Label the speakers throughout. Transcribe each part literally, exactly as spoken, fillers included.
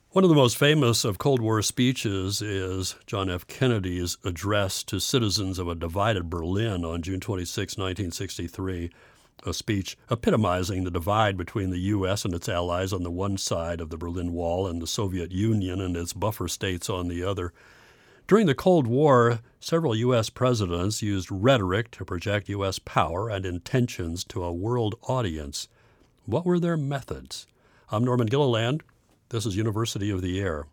Speaker 1: One of the most famous of Cold War speeches is John F. Kennedy's address to citizens of a divided Berlin on June twenty-sixth, nineteen sixty-three, a speech epitomizing the divide between the U S and its allies on the one side of the Berlin Wall and the Soviet Union and its buffer states on the other. During the Cold War, several U S presidents used rhetoric to project U S power and intentions to a world audience. What were their methods? I'm Norman Gilliland. This is University of the Air.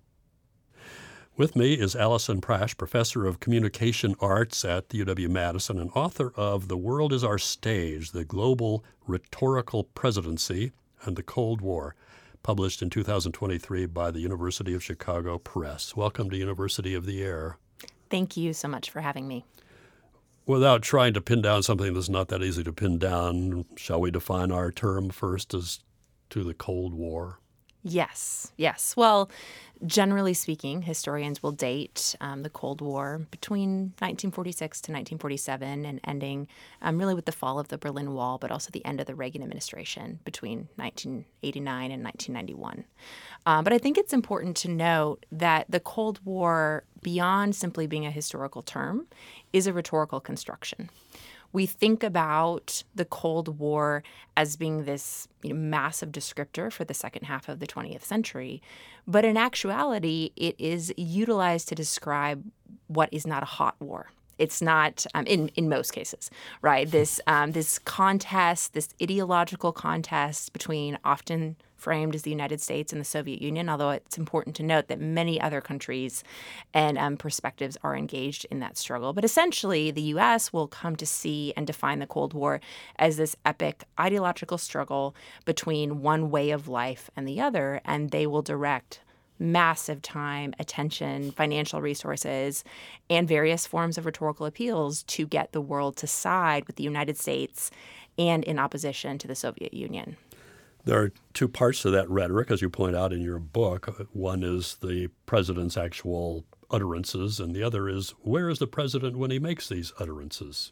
Speaker 1: With me is Allison Prasch, professor of communication arts at the U W-Madison and author of The World is Our Stage, The Global Rhetorical Presidency and the Cold War, published in two thousand twenty-three by the University of Chicago Press. Welcome to University of the Air.
Speaker 2: Thank you so much for having me.
Speaker 1: Without trying to pin down something that's not that easy to pin down, shall we define our term first as to the Cold War?
Speaker 2: Yes, yes. Well, generally speaking, historians will date um, the Cold War between nineteen forty-six to nineteen forty-seven and ending um, really with the fall of the Berlin Wall, but also the end of the Reagan administration between nineteen eighty-nine and nineteen ninety-one. Um, but I think it's important to note that the Cold War, beyond simply being a historical term, is a rhetorical construction. We think about the Cold War as being this you know, massive descriptor for the second half of the twentieth century. But in actuality, it is utilized to describe what is not a hot war. It's not, um, in, in most cases, right? This um, this contest, this ideological contest between often framed as the United States and the Soviet Union, although it's important to note that many other countries and um, perspectives are engaged in that struggle. But essentially, the U S will come to see and define the Cold War as this epic ideological struggle between one way of life and the other, and they will direct massive time, attention, financial resources, and various forms of rhetorical appeals to get the world to side with the United States and in opposition to the Soviet Union.
Speaker 1: There are two parts to that rhetoric, as you point out in your book. One is the president's actual utterances, and the other is where is the president when he makes these utterances?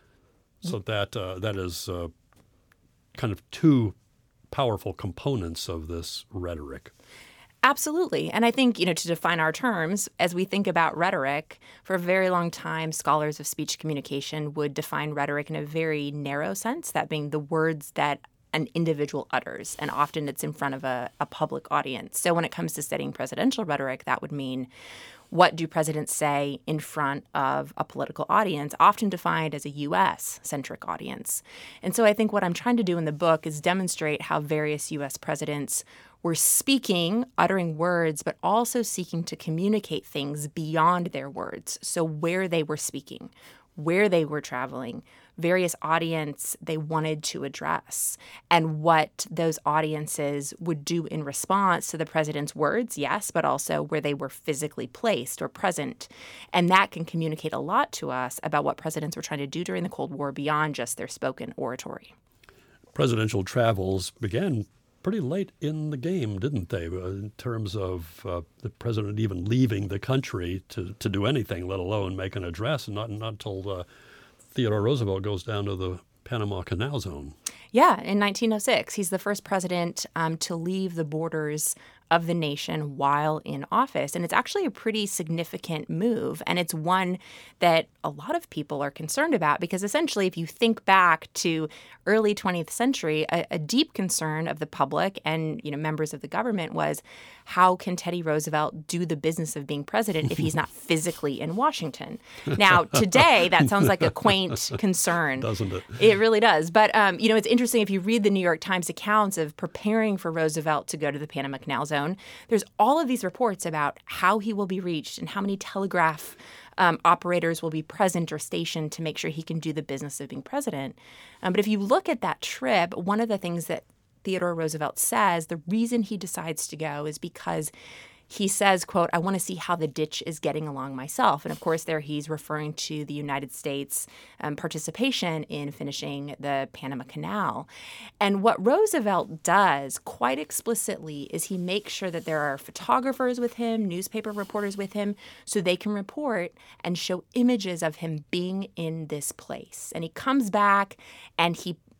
Speaker 1: So that uh, that is uh, kind of two powerful components of this rhetoric.
Speaker 2: Absolutely. And I think, you know, to define our terms, as we think about rhetoric, for a very long time, scholars of speech communication would define rhetoric in a very narrow sense, that being the words that an individual utters, and often it's in front of a, a public audience. So when it comes to studying presidential rhetoric, that would mean what do presidents say in front of a political audience, often defined as a U S-centric audience. And so I think what I'm trying to do in the book is demonstrate how various U S presidents were speaking, uttering words, but also seeking to communicate things beyond their words. So where they were speaking, where they were traveling, various audience they wanted to address, and what those audiences would do in response to the president's words, yes, but also where they were physically placed or present. And that can communicate a lot to us about what presidents were trying to do during the Cold War beyond just their spoken oratory.
Speaker 1: Presidential travels began pretty late in the game, didn't they, in terms of uh, the president even leaving the country to, to do anything, let alone make an address, and not, not until uh, Theodore Roosevelt goes down to the Panama Canal Zone.
Speaker 2: Yeah, in nineteen oh six, he's the first president um, to leave the borders of the nation while in office. And it's actually a pretty significant move. And it's one that a lot of people are concerned about because essentially, if you think back to early twentieth century, a, a deep concern of the public and you know members of the government was how can Teddy Roosevelt do the business of being president if he's not physically in Washington? Now, today, that sounds like a quaint concern.
Speaker 1: Doesn't it?
Speaker 2: It really does. But, um, you know, it's interesting if you read the New York Times accounts of preparing for Roosevelt to go to the Panama Canal Zone, there's all of these reports about how he will be reached and how many telegraph um, operators will be present or stationed to make sure he can do the business of being president. Um, but if you look at that trip, one of the things that Theodore Roosevelt says, the reason he decides to go is because he says, quote, I want to see how the ditch is getting along myself. And of course, there he's referring to the United States um, participation in finishing the Panama Canal. And what Roosevelt does quite explicitly is he makes sure that there are photographers with him, newspaper reporters with him, so they can report and show images of him being in this place. And he comes back and he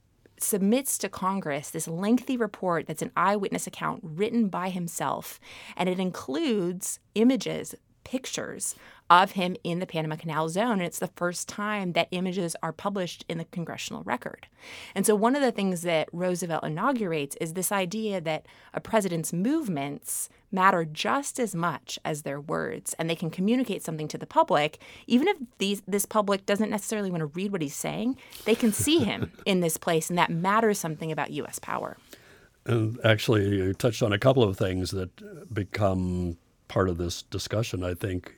Speaker 2: submits to Congress this lengthy report that's an eyewitness account written by himself, and it includes images, pictures of him in the Panama Canal Zone. And it's the first time that images are published in the congressional record. And so one of the things that Roosevelt inaugurates is this idea that a president's movements matter just as much as their words, and they can communicate something to the public. Even if these, this public doesn't necessarily want to read what he's saying, they can see him in this place, and that matters something about U S power.
Speaker 1: And actually, you touched on a couple of things that become part of this discussion, I think.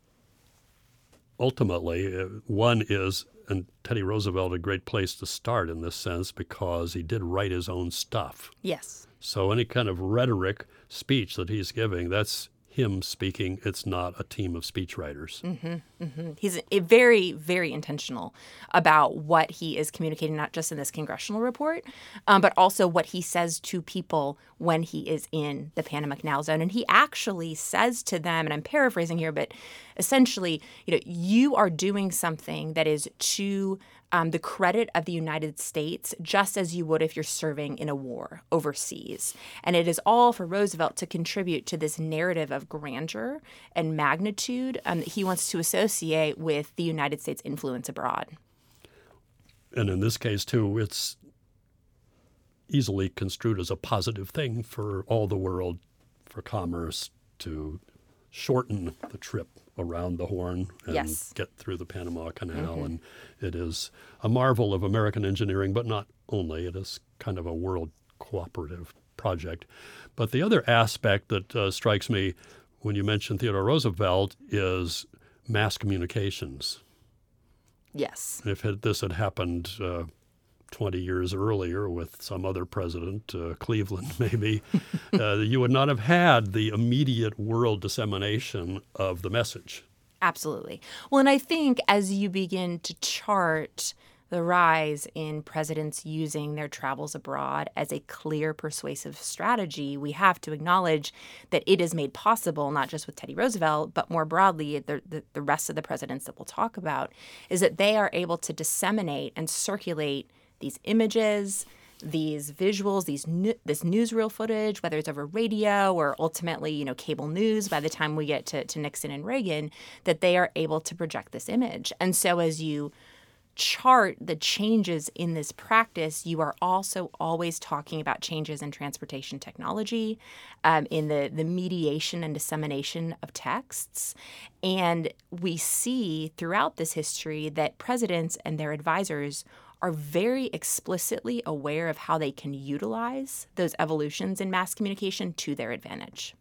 Speaker 1: Ultimately, one is, and Teddy Roosevelt, a great place to start in this sense, because he did write his own stuff.
Speaker 2: Yes.
Speaker 1: So any kind of rhetoric speech that he's giving, that's him speaking. It's not a team of speechwriters.
Speaker 2: Mm-hmm, mm-hmm. He's a very, very intentional about what he is communicating, not just in this congressional report, um, but also what he says to people when he is in the Panama Canal Zone. And he actually says to them, and I'm paraphrasing here, but essentially, you know, you are doing something that is to Um, the credit of the United States, just as you would if you're serving in a war overseas. And it is all for Roosevelt to contribute to this narrative of grandeur and magnitude um, that he wants to associate with the United States' influence abroad.
Speaker 1: And in this case, too, it's easily construed as a positive thing for all the world, for commerce to shorten the trip around the Horn and
Speaker 2: yes.
Speaker 1: get through the Panama Canal.
Speaker 2: Mm-hmm.
Speaker 1: And it is a marvel of American engineering, but not only. It is kind of a world cooperative project. But the other aspect that uh, strikes me when you mention Theodore Roosevelt is mass communications.
Speaker 2: Yes.
Speaker 1: If it, this had happened uh, twenty years earlier with some other president, uh, Cleveland maybe, uh, you would not have had the immediate world dissemination of the message.
Speaker 2: Absolutely. Well, and I think as you begin to chart the rise in presidents using their travels abroad as a clear, persuasive strategy, we have to acknowledge that it is made possible, not just with Teddy Roosevelt, but more broadly, the, the, the rest of the presidents that we'll talk about, is that they are able to disseminate and circulate these images, these visuals, these new, this newsreel footage, whether it's over radio or ultimately, you know, cable news by the time we get to, to Nixon and Reagan, that they are able to project this image. And so as you chart the changes in this practice, you are also always talking about changes in transportation technology, um, in the, the mediation and dissemination of texts. And we see throughout this history that presidents and their advisors are very explicitly aware of how they can utilize those evolutions in mass communication to their advantage.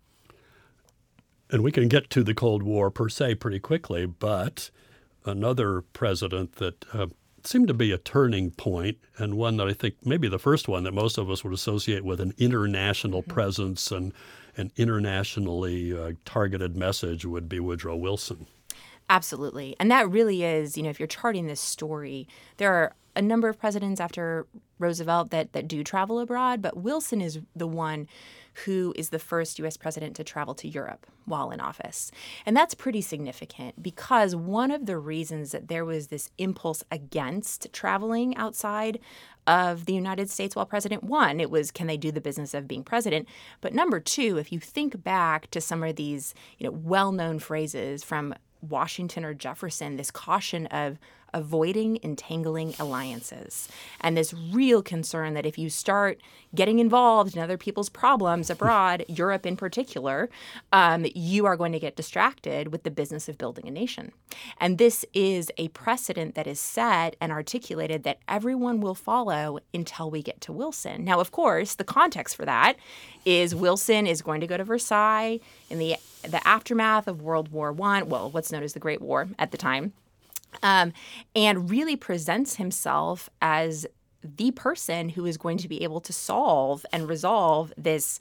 Speaker 1: And we can get to the Cold War per se pretty quickly, but another president that uh, seemed to be a turning point, and one that I think maybe the first one that most of us would associate with an international mm-hmm. presence and an internationally uh, targeted message, would be Woodrow Wilson.
Speaker 2: Absolutely. And that really is, you know, if you're charting this story, there are a number of presidents after Roosevelt that, that do travel abroad, but Wilson is the one who is the first U S president to travel to Europe while in office. And that's pretty significant because one of the reasons that there was this impulse against traveling outside of the United States while president, one, it was, can they do the business of being president? But number two, if you think back to some of these, you know, well-known phrases from Washington or Jefferson, this caution of avoiding entangling alliances and this real concern that if you start getting involved in other people's problems abroad, Europe in particular, um, you are going to get distracted with the business of building a nation. And this is a precedent that is set and articulated that everyone will follow until we get to Wilson. Now, of course, the context for that is Wilson is going to go to Versailles in the the aftermath of World War One, well, what's known as the Great War at the time, um, and really presents himself as the person who is going to be able to solve and resolve this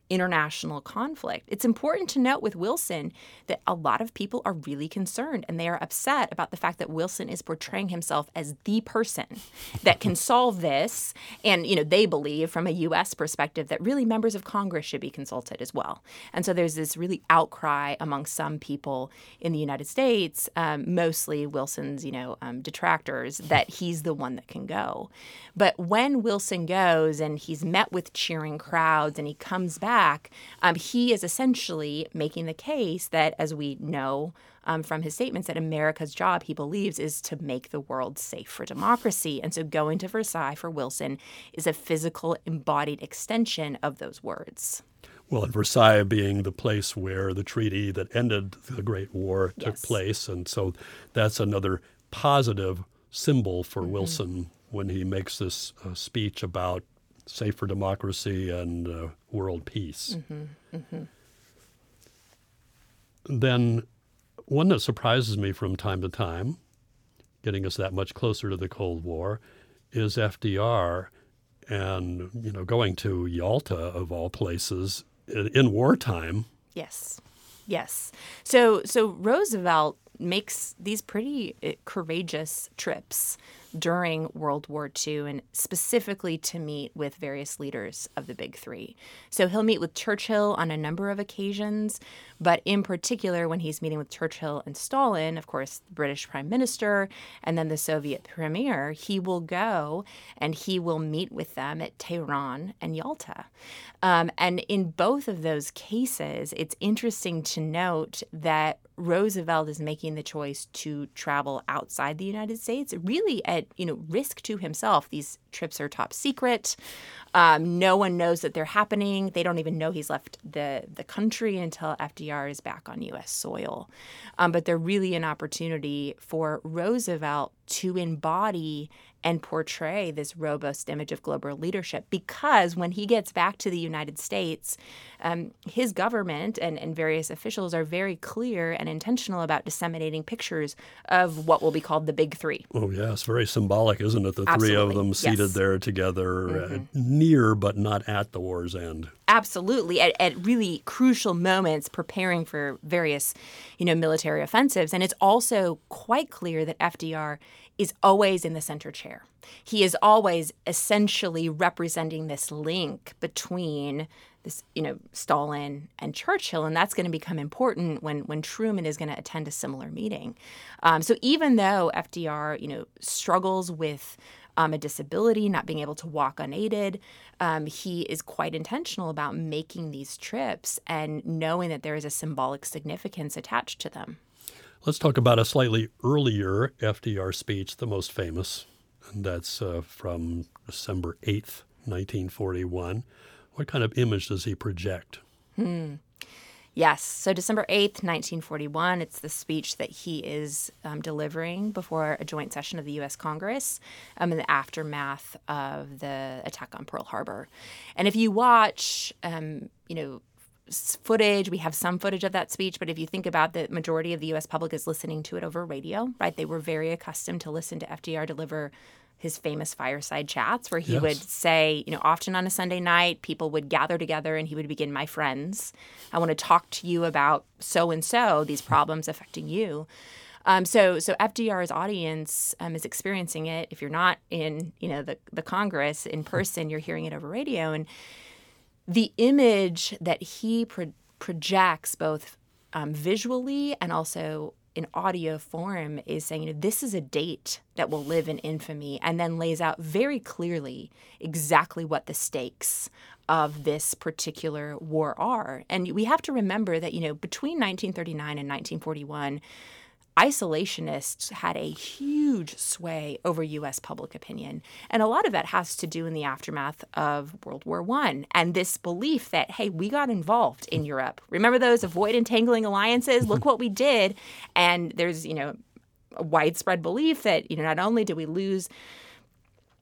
Speaker 2: international conflict. It's important to note with Wilson that a lot of people are really concerned and they are upset about the fact that Wilson is portraying himself as the person that can solve this. And, you know, they believe from a U S perspective that really members of Congress should be consulted as well. And so there's this really outcry among some people in the United States, um, mostly Wilson's, you know, um, detractors, that he's the one that can go. But when Wilson goes and he's met with cheering crowds and he comes back, Um, he is essentially making the case that, as we know um, from his statements, that America's job, he believes, is to make the world safe for democracy. And so going to Versailles for Wilson is a physical, embodied extension of those words.
Speaker 1: Well, and Versailles being the place where the treaty that ended the Great War took
Speaker 2: Yes.
Speaker 1: place. And so that's another positive symbol for mm-hmm. Wilson when he makes this uh, speech about safe for democracy and uh, world peace.
Speaker 2: Mm-hmm, mm-hmm.
Speaker 1: Then one that surprises me from time to time, getting us that much closer to the Cold War, is F D R and, you know, going to Yalta, of all places, in, in wartime.
Speaker 2: Yes. Yes. So so Roosevelt makes these pretty courageous trips during World War Two, and specifically to meet with various leaders of the Big Three. So he'll meet with Churchill on a number of occasions, but in particular when he's meeting with Churchill and Stalin, of course, the British Prime Minister, and then the Soviet Premier, he will go and he will meet with them at Tehran and Yalta. Um, and in both of those cases, it's interesting to note that Roosevelt is making the choice to travel outside the United States, really at, you know, risk to himself. These trips are top secret. Um, no one knows that they're happening. They don't even know he's left the, the country until F D R is back on U S soil. Um, but they're really an opportunity for Roosevelt to embody and portray this robust image of global leadership, because when he gets back to the United States, um, his government and, and various officials are very clear and intentional about disseminating pictures of what will be called the Big Three.
Speaker 1: Oh, yes. Very symbolic, isn't it? The
Speaker 2: Absolutely.
Speaker 1: three of them seated
Speaker 2: Yes.
Speaker 1: there together,
Speaker 2: Mm-hmm.
Speaker 1: uh, near but not at the war's end.
Speaker 2: Absolutely, at, at really crucial moments, preparing for various, you know, military offensives. And it's also quite clear that F D R is always in the center chair. He is always essentially representing this link between this, you know, Stalin and Churchill, and that's going to become important when when Truman is going to attend a similar meeting. Um, so even though F D R, you know, struggles with Um, a disability, not being able to walk unaided, um, he is quite intentional about making these trips and knowing that there is a symbolic significance attached to them.
Speaker 1: Let's talk about a slightly earlier F D R speech, the most famous, and that's uh, from December eighth, nineteen forty-one. What kind of image does he project?
Speaker 2: Hmm. Yes. So December eighth, nineteen forty-one, it's the speech that he is um, delivering before a joint session of the U S Congress um, in the aftermath of the attack on Pearl Harbor. And if you watch, um, you know, footage, we have some footage of that speech, but if you think about the majority of the U S public is listening to it over radio, right? They were very accustomed to listen to F D R deliver his famous fireside chats where he
Speaker 1: Yes.
Speaker 2: would say, you know, often on a Sunday night, people would gather together and he would begin, "My friends, I want to talk to you about so-and-so, these problems affecting you." Um, so so F D R's audience um, is experiencing it. If you're not in, you know, the, the Congress in person, you're hearing it over radio. And the image that he pro- projects both um, visually and also in audio form is saying, you know, this is a date that will live in infamy, and then lays out very clearly exactly what the stakes of this particular war are. And we have to remember that, you know, between nineteen thirty-nine and nineteen forty-one, isolationists had a huge sway over U S public opinion. And a lot of that has to do in the aftermath of World War One and this belief that, hey, we got involved in Europe. Remember those avoid entangling alliances? Look what we did. And there's, you know, a widespread belief that, you know, not only did we lose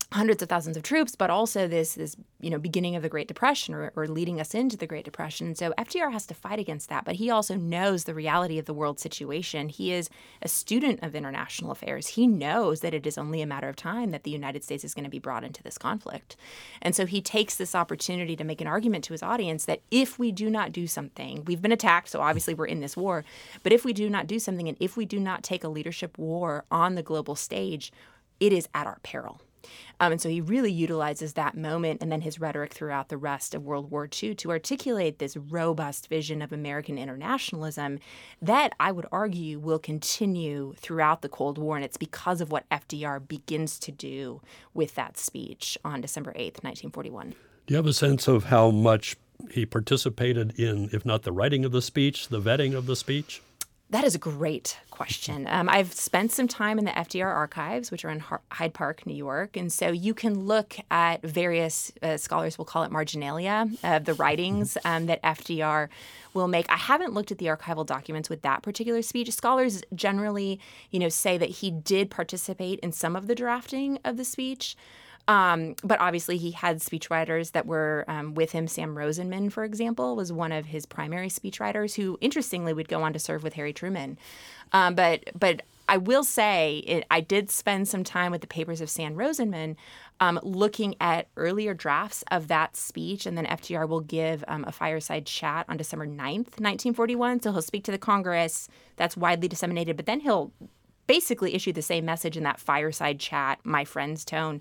Speaker 2: hundreds of thousands of troops, but also this, this you know, beginning of the Great Depression or, or leading us into the Great Depression. So F D R has to fight against that, but he also knows the reality of the world situation. He is a student of international affairs. He knows that it is only a matter of time that the United States is going to be brought into this conflict. And so he takes this opportunity to make an argument to his audience that if we do not do something, we've been attacked, so obviously we're in this war, but if we do not do something and if we do not take a leadership war on the global stage, it is at our peril. Um, and so he really utilizes that moment and then his rhetoric throughout the rest of World War Two to articulate this robust vision of American internationalism that I would argue will continue throughout the Cold War. And it's because of what F D R begins to do with that speech on December eighth, nineteen forty-one.
Speaker 1: Do you have a sense of how much he participated in, if not the writing of the speech, the vetting of the speech?
Speaker 2: That is a great question. Um, I've spent some time in the F D R archives, which are in Hyde Park, New York. And so you can look at various, uh, scholars will call it marginalia, of the writings um, that F D R will make. I haven't looked at the archival documents with that particular speech. Scholars generally, you know, say that he did participate in some of the drafting of the speech. Um, but obviously he had speechwriters that were um, with him. Sam Rosenman, for example, was one of his primary speechwriters who, interestingly, would go on to serve with Harry Truman. Um, but but I will say it, I did spend some time with the papers of Sam Rosenman um, looking at earlier drafts of that speech. And then F D R will give um, a fireside chat on December ninth, nineteen forty-one. So he'll speak to the Congress. That's widely disseminated. But then he'll basically issue the same message in that fireside chat, my friend's tone.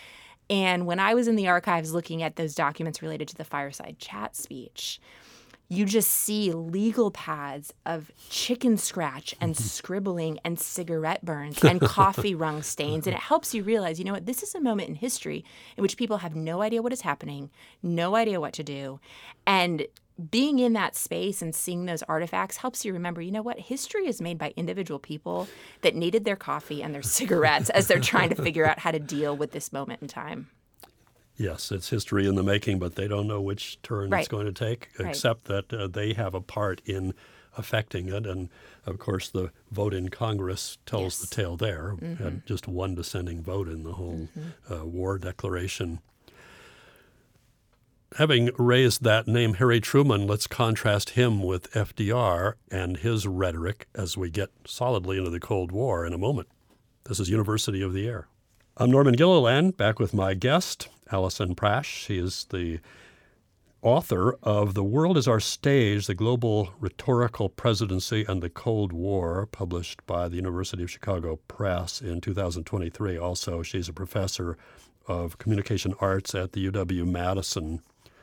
Speaker 2: And when I was in the archives looking at those documents related to the fireside chat speech, you just see legal pads of chicken scratch and scribbling and cigarette burns and coffee rung stains. And it helps you realize, you know what, this is a moment in history in which people have no idea what is happening, no idea what to do. And being in that space and seeing those artifacts helps you remember, you know what, history is made by individual people that needed their coffee and their cigarettes as they're trying to figure out how to deal with this moment in time.
Speaker 1: Yes, it's history in the making, but they don't know which turn
Speaker 2: Right.
Speaker 1: it's going to take,
Speaker 2: Right.
Speaker 1: except that uh, they have a part in affecting it. And, of course, the vote in Congress tells
Speaker 2: Yes.
Speaker 1: the tale there.
Speaker 2: Mm-hmm.
Speaker 1: Had just one dissenting vote in the whole
Speaker 2: Mm-hmm.
Speaker 1: uh, war declaration. Having raised that name, Harry Truman, let's contrast him with F D R and his rhetoric as we get solidly into the Cold War in a moment. This is University of the Air. I'm Norman Gilliland, back with my guest, Alison Prasch. She is the author of The World is Our Stage, The Global Rhetorical Presidency and the Cold War, published by the University of Chicago Press in two thousand twenty-three. Also, she's a professor of communication arts at the U W-Madison.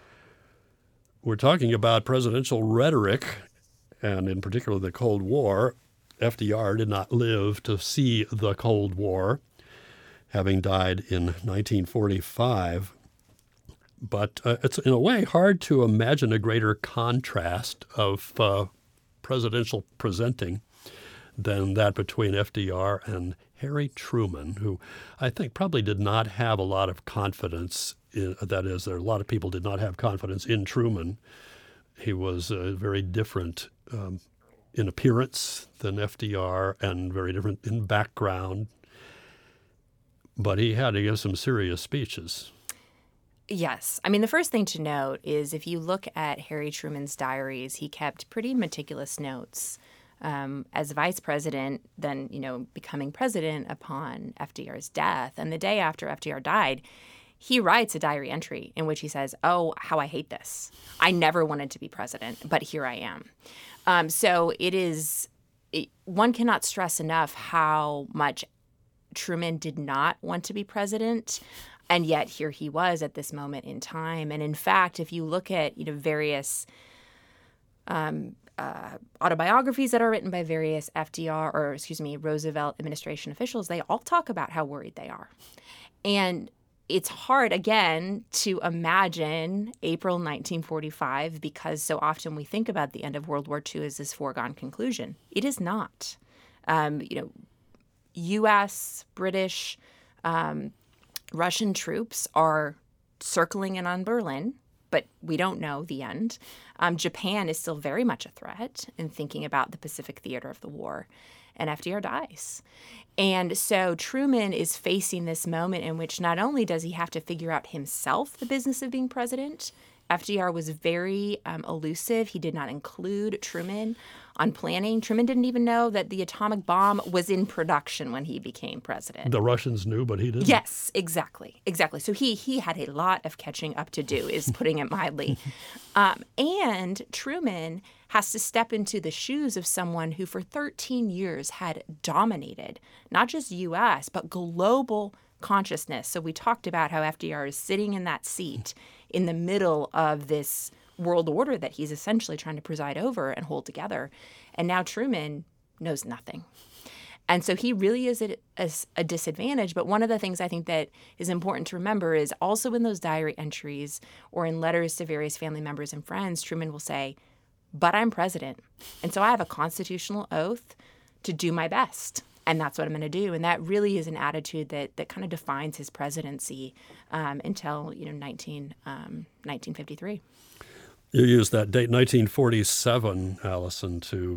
Speaker 1: We're talking about presidential rhetoric, and in particular the Cold War. F D R did not live to see the Cold War, having died in nineteen forty-five. But uh, it's in a way hard to imagine a greater contrast of uh, presidential presenting than that between F D R and Harry Truman, who I think probably did not have a lot of confidence in, that is, there a lot of people did not have confidence in Truman. He was uh, very different um, in appearance than F D R and very different in background. But he had to give some serious speeches.
Speaker 2: Yes. I mean, the first thing to note is if you look at Harry Truman's diaries, he kept pretty meticulous notes. Um, as vice president, then, you know, becoming president upon F D R's death. And the day after F D R died, he writes a diary entry in which he says, oh, how I hate this. I never wanted to be president, but here I am. Um, so it is, it, one cannot stress enough how much Truman did not want to be president. And yet here he was at this moment in time. And in fact, if you look at, you know, various um, uh, autobiographies that are written by various F D R or, excuse me, Roosevelt administration officials, they all talk about how worried they are. And it's hard, again, to imagine April nineteen forty-five because so often we think about the end of World War Two as this foregone conclusion. It is not. Um, you know, U S, British, um, Russian troops are circling in on Berlin but we don't know the end. Um, Japan is still very much a threat in thinking about the Pacific theater of the war, and F D R dies. And so Truman is facing this moment in which not only does he have to figure out himself the business of being president, F D R was very um, elusive. He did not include Truman on planning. Truman didn't even know that the atomic bomb was in production when he became president.
Speaker 1: The Russians knew, but he didn't.
Speaker 2: Yes, exactly. Exactly. So he he had a lot of catching up to do, is putting it mildly. Um, and Truman has to step into the shoes of someone who for thirteen years had dominated not just U S, but global consciousness. So we talked about how F D R is sitting in that seat in the middle of this world order that he's essentially trying to preside over and hold together. And now Truman knows nothing. And so he really is at a, a disadvantage. But one of the things I think that is important to remember is also in those diary entries or in letters to various family members and friends, Truman will say, but I'm president. And so I have a constitutional oath to do my best. And that's what I'm going to do. And that really is an attitude that that kind of defines his presidency um, until, you know, nineteen, um, nineteen fifty-three.
Speaker 1: You use that date, nineteen forty-seven, Allison, to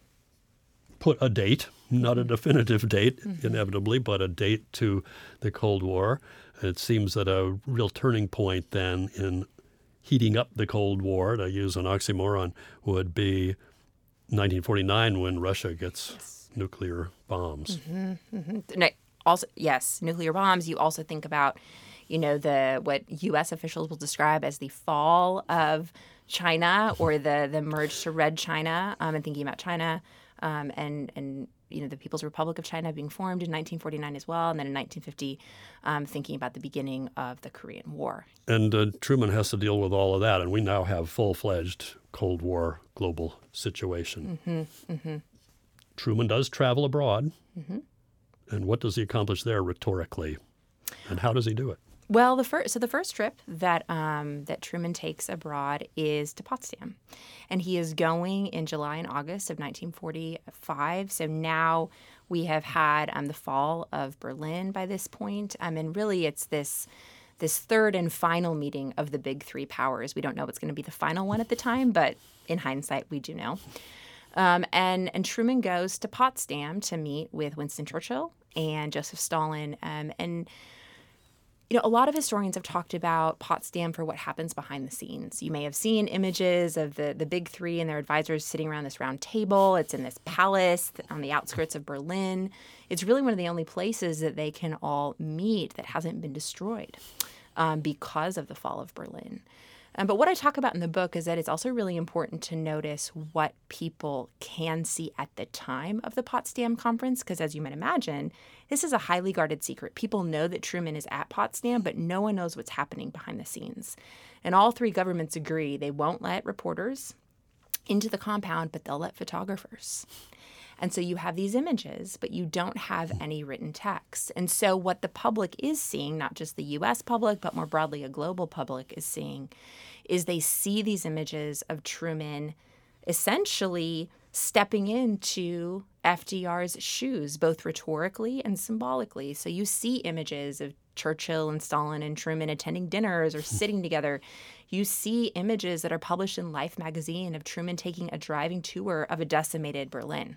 Speaker 1: put a date, not a definitive date, mm-hmm. inevitably, but a date to the Cold War. It seems that a real turning point then in heating up the Cold War, to use an oxymoron, would be nineteen forty-nine when Russia gets yes. nuclear bombs.
Speaker 2: Mm-hmm, mm-hmm. No, also, yes, nuclear bombs. You also think about, you know, the what U S officials will describe as the fall of China or the the merge to Red China, um, and thinking about China um, and and you know the People's Republic of China being formed in nineteen forty-nine as well, and then in nineteen fifty, um, thinking about the beginning of the Korean War.
Speaker 1: And uh, Truman has to deal with all of that, and we now have full-fledged Cold War global situation.
Speaker 2: Mm-hmm, mm-hmm.
Speaker 1: Truman does travel abroad,
Speaker 2: mm-hmm.
Speaker 1: and what does he accomplish there rhetorically, and how does he do it?
Speaker 2: Well, the first so the first trip that um, that Truman takes abroad is to Potsdam, and he is going in July and August of nineteen forty-five. So now we have had um, the fall of Berlin by this point, um, and really it's this this third and final meeting of the big three powers. We don't know what's going to be the final one at the time, but in hindsight, we do know. Um, and, and Truman goes to Potsdam to meet with Winston Churchill and Joseph Stalin. Um, and, you know, a lot of historians have talked about Potsdam for what happens behind the scenes. You may have seen images of the, the big three and their advisors sitting around this round table. It's in this palace on the outskirts of Berlin. It's really one of the only places that they can all meet that hasn't been destroyed um, because of the fall of Berlin. Um, but what I talk about in the book is that it's also really important to notice what people can see at the time of the Potsdam Conference, because as you might imagine, this is a highly guarded secret. People know that Truman is at Potsdam, but no one knows what's happening behind the scenes. And all three governments agree they won't let reporters into the compound, but they'll let photographers. And so you have these images, but you don't have any written text. And so what the public is seeing, not just the U S public, but more broadly a global public is seeing, is they see these images of Truman essentially stepping into F D R's shoes, both rhetorically and symbolically. So you see images of Churchill and Stalin and Truman attending dinners or sitting together. You see images that are published in Life magazine of Truman taking a driving tour of a decimated Berlin.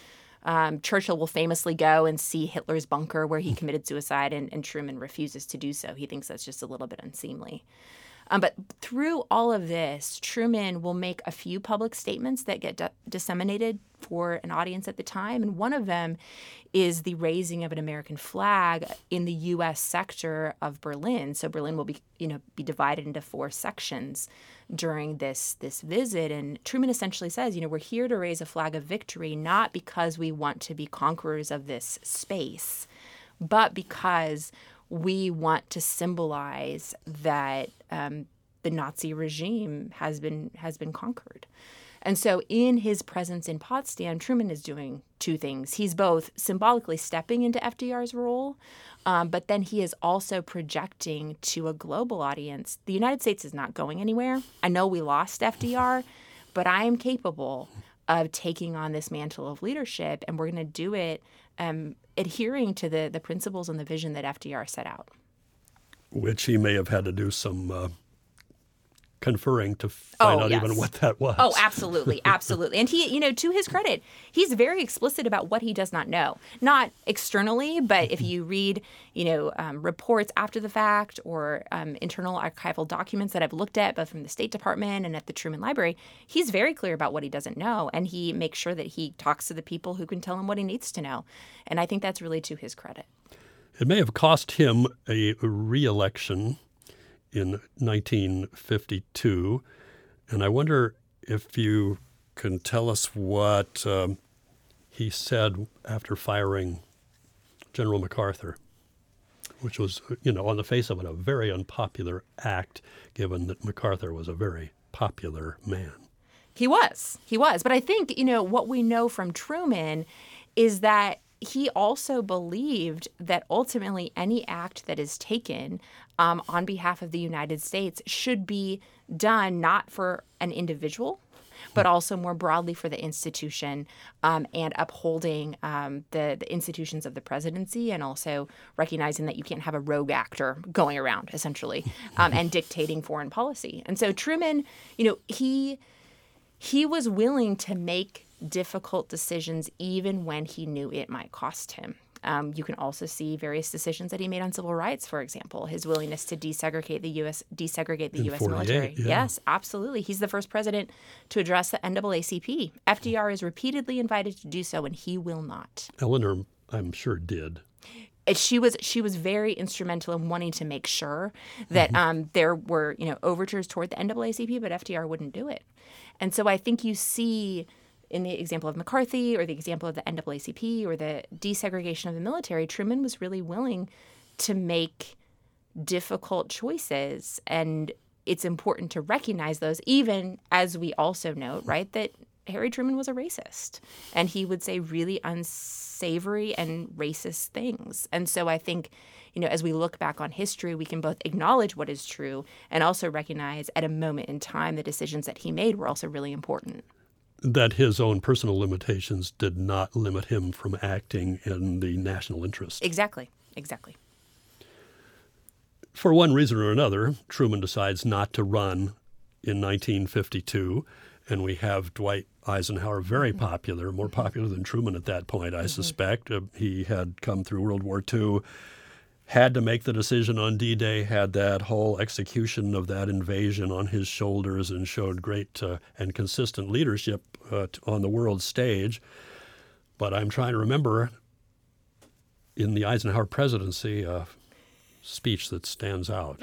Speaker 2: Um, Churchill will famously go and see Hitler's bunker where he committed suicide, and, and Truman refuses to do so. He thinks that's just a little bit unseemly. Um, but through all of this, Truman will make a few public statements that get d- disseminated for an audience at the time. And one of them is the raising of an American flag in the U S sector of Berlin. So Berlin will be, you know, be divided into four sections during this, this visit. And Truman essentially says, you know, we're here to raise a flag of victory, not because we want to be conquerors of this space, but because we want to symbolize that um, the Nazi regime has been has been conquered. And so in his presence in Potsdam, Truman is doing two things. He's both symbolically stepping into F D R's role, um, but then he is also projecting to a global audience, the United States is not going anywhere. I know we lost F D R, but I am capable of taking on this mantle of leadership, and we're going to do it um, adhering to the, the principles and the vision that F D R set out.
Speaker 1: Which he may have had to do some uh, conferring to find
Speaker 2: Oh,
Speaker 1: out
Speaker 2: yes.
Speaker 1: even what that was.
Speaker 2: Oh, absolutely, absolutely. And he, you know, to his credit, he's very explicit about what he does not know. Not externally, but if you read, you know, um, reports after the fact or um, internal archival documents that I've looked at, both from the State Department and at the Truman Library, he's very clear about what he doesn't know, and he makes sure that he talks to the people who can tell him what he needs to know. And I think that's really to his credit.
Speaker 1: It may have cost him a re-election in nineteen fifty-two. And I wonder if you can tell us what um, he said after firing General MacArthur, which was, you know, on the face of it, a very unpopular act, given that MacArthur was a very popular man.
Speaker 2: He was. He was. But I think, you know, what we know from Truman is that he also believed that ultimately any act that is taken um, on behalf of the United States should be done not for an individual, but also more broadly for the institution um, and upholding um, the, the institutions of the presidency, and also recognizing that you can't have a rogue actor going around, essentially, um, and dictating foreign policy. And so Truman, you know, he he was willing to make difficult decisions even when he knew it might cost him. Um, you can also see various decisions that he made on civil rights, for example, his willingness to desegregate the U S desegregate the
Speaker 1: In
Speaker 2: U S military.
Speaker 1: yeah.
Speaker 2: Yes, absolutely. He's the first president to address the N double A C P. F D R is repeatedly invited to do so, and he will not.
Speaker 1: Eleanor, I'm sure, did.
Speaker 2: It, she was she was very instrumental in wanting to make sure that
Speaker 1: Mm-hmm.
Speaker 2: um, there were, you know, overtures toward the N double A C P, but F D R wouldn't do it. And so I think you see, in the example of McCarthy or the example of the N double A C P or the desegregation of the military, Truman was really willing to make difficult choices. And it's important to recognize those, even as we also note, right, that Harry Truman was a racist. And he would say really unsavory and racist things. And so I think, you know, as we look back on history, we can both acknowledge what is true and also recognize at a moment in time the decisions that he made were also really important.
Speaker 1: That his own personal limitations did not limit him from acting in the national interest.
Speaker 2: Exactly. Exactly.
Speaker 1: For one reason or another, Truman decides not to run in nineteen fifty-two, and we have Dwight Eisenhower, very popular, more popular than Truman at that point, I suspect. Uh, he had come through World War Two, had to make the decision on D-Day, had that whole execution of that invasion on his shoulders, and showed great uh, and consistent leadership uh, t- on the world stage. But I'm trying to remember, in the Eisenhower presidency, a speech that stands out.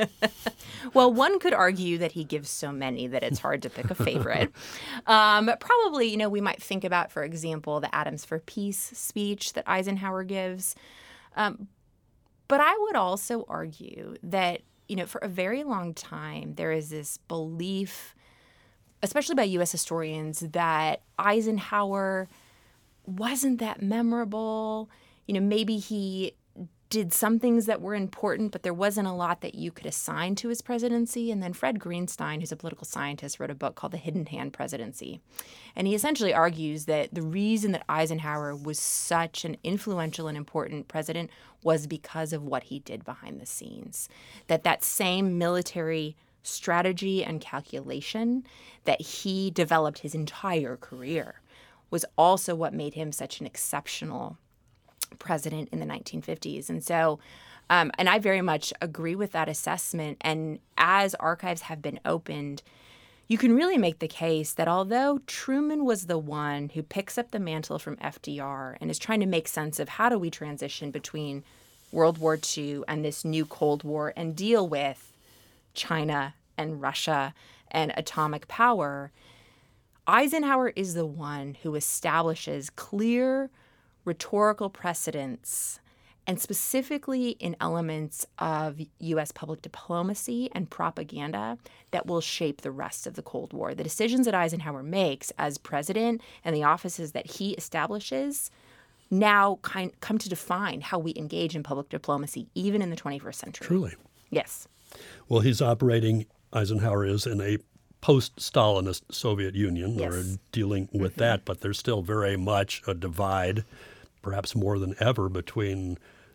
Speaker 2: Well, one could argue that he gives so many that it's hard to pick a favorite. um, probably, you know, we might think about, for example, the Atoms for Peace speech that Eisenhower gives. Um, But I would also argue that, you know, for a very long time, there is this belief, especially by U S historians, that Eisenhower wasn't that memorable. You know, maybe he did some things that were important, but there wasn't a lot that you could assign to his presidency. And then Fred Greenstein, who's a political scientist, wrote a book called The Hidden Hand Presidency. And he essentially argues that the reason that Eisenhower was such an influential and important president was because of what he did behind the scenes. That that same military strategy and calculation that he developed his entire career was also what made him such an exceptional president in the nineteen fifties. And so, um, and I very much agree with that assessment. And as archives have been opened, you can really make the case that although Truman was the one who picks up the mantle from F D R and is trying to make sense of how do we transition between World War Two and this new Cold War and deal with China and Russia and atomic power, Eisenhower is the one who establishes clear rhetorical precedents, and specifically in elements of U S public diplomacy and propaganda that will shape the rest of the Cold War. The decisions that Eisenhower makes as president and the offices that he establishes now kind come to define how we engage in public diplomacy, even in the twenty-first century.
Speaker 1: Truly.
Speaker 2: Yes.
Speaker 1: Well, he's operating, Eisenhower is, in a post-Stalinist Soviet Union,
Speaker 2: Yes.
Speaker 1: or dealing with that, but there's still very much a divide, perhaps more than ever, between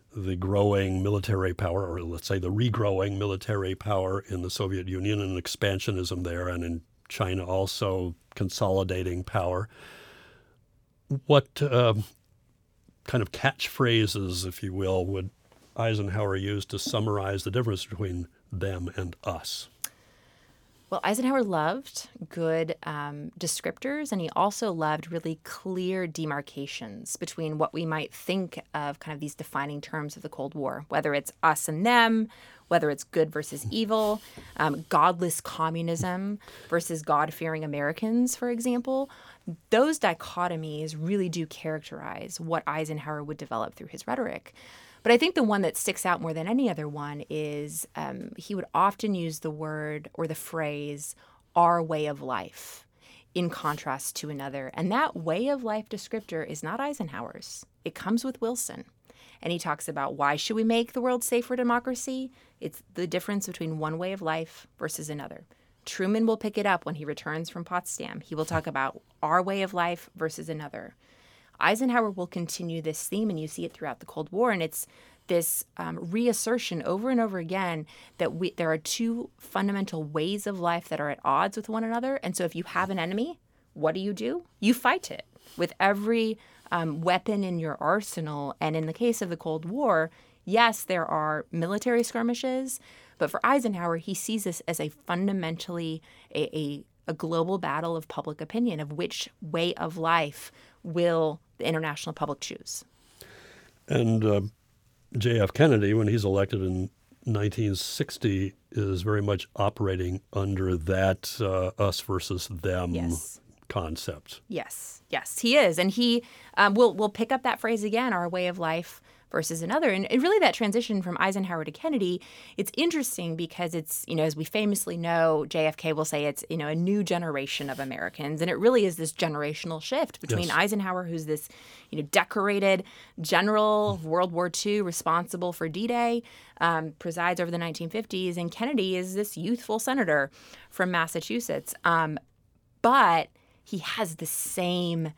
Speaker 1: the growing military power, or let's say the regrowing military power in the Soviet Union and expansionism there, and in China also consolidating power. What uh, kind of catchphrases, if you will, would Eisenhower use to summarize the difference between them and us?
Speaker 2: Well, Eisenhower loved good um, descriptors, and he also loved really clear demarcations between what we might think of kind of these defining terms of the Cold War, whether it's us and them, whether it's good versus evil, um, godless communism versus God-fearing Americans, for example. Those dichotomies really do characterize what Eisenhower would develop through his rhetoric. But I think the one that sticks out more than any other one is um, he would often use the word or the phrase, our way of life, in contrast to another. And that way of life descriptor is not Eisenhower's. It comes with Wilson. And he talks about why should we make the world safe for democracy? It's the difference between one way of life versus another. Truman will pick it up when he returns from Potsdam. He will talk about our way of life versus another. Eisenhower will continue this theme, and you see it throughout the Cold War, and it's this um, reassertion over and over again that we, there are two fundamental ways of life that are at odds with one another. And so if you have an enemy, what do you do? You fight it with every um, weapon in your arsenal. And in the case of the Cold War, yes, there are military skirmishes, but for Eisenhower, he sees this as a fundamentally a, a, a global battle of public opinion of which way of life will the international public choose.
Speaker 1: And uh, J F Kennedy, when he's elected in nineteen sixty, is very much operating under that uh, us versus them
Speaker 2: yes.
Speaker 1: concept.
Speaker 2: Yes, yes, he is. And he um, will will pick up that phrase again, our way of life versus another. And it really that transition from Eisenhower to Kennedy, it's interesting because it's, you know, as we famously know, J F K will say it's, you know, a new generation of Americans. And it really is this generational shift between
Speaker 1: yes.
Speaker 2: Eisenhower, who's this, you know, decorated general of World War Two responsible for D-Day, um, presides over the nineteen fifties, and Kennedy is this youthful senator from Massachusetts. Um, but he has the same